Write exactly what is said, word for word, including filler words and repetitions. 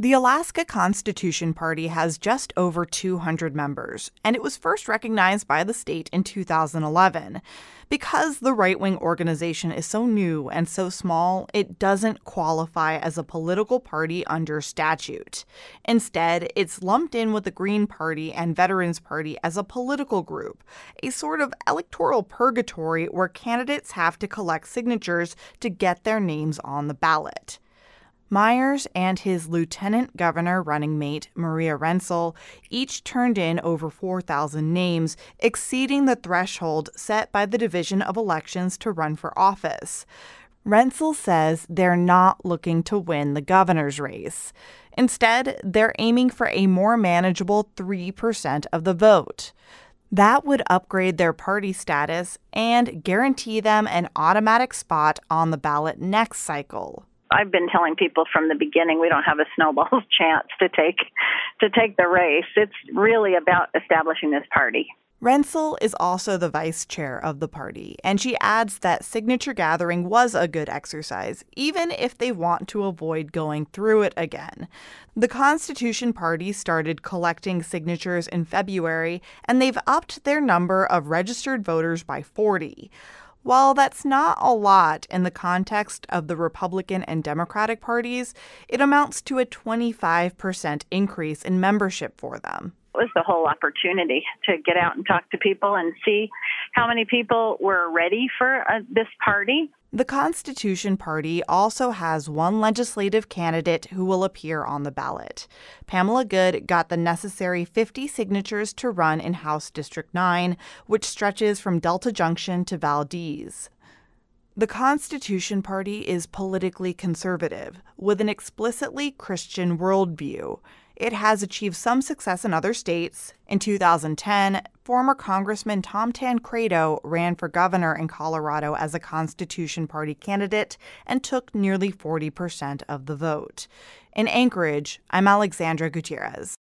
The Alaska Constitution Party has just over two hundred members, and it was first recognized by the state in two thousand eleven. Because the right-wing organization is so new and so small, it doesn't qualify as a political party under statute. Instead, it's lumped in with the Green Party and Veterans Party as a political group, a sort of electoral purgatory where candidates have to collect signatures to get their names on the ballot. Myers and his lieutenant governor running mate, Maria Rensel, each turned in over four thousand names, exceeding the threshold set by the Division of Elections to run for office. Rensel says they're not looking to win the governor's race. Instead, they're aiming for a more manageable three percent of the vote. That would upgrade their party status and guarantee them an automatic spot on the ballot next cycle. I've been telling people from the beginning we don't have a snowball's chance to take to take the race. It's really about establishing this party. Rensel is also the vice chair of the party, and she adds that signature gathering was a good exercise, even if they want to avoid going through it again. The Constitution Party started collecting signatures in February, and they've upped their number of registered voters by forty. While that's not a lot in the context of the Republican and Democratic parties, it amounts to a twenty-five percent increase in membership for them. It was the whole opportunity to get out and talk to people and see how many people were ready for uh, this party. The Constitution Party also has one legislative candidate who will appear on the ballot. Pamela Good got the necessary fifty signatures to run in House District nine, which stretches from Delta Junction to Valdez. The Constitution Party is politically conservative, with an explicitly Christian worldview. It has achieved some success in other states. In two thousand ten, former Congressman Tom Tancredo ran for governor in Colorado as a Constitution Party candidate and took nearly forty percent of the vote. In Anchorage, I'm Alexandra Gutierrez.